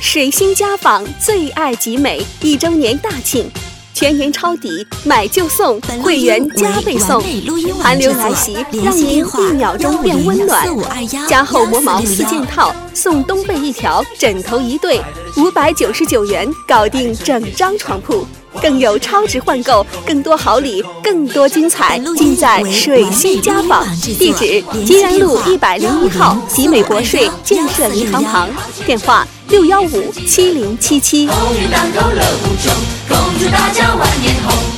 水星家纺最爱集美1周年大庆，全年抄底，买就送，会员加倍送。寒流来袭，让您1秒钟变温暖。加厚磨毛4件套，送冬被1条，枕头1对，599元搞定整张床铺。更有超值换购，更多好礼，更多精彩，尽在水星家纺。地址：吉然路101号集美国税建设银行旁，电话6157077。 风雨当头乐无穷，恭祝大家万年红。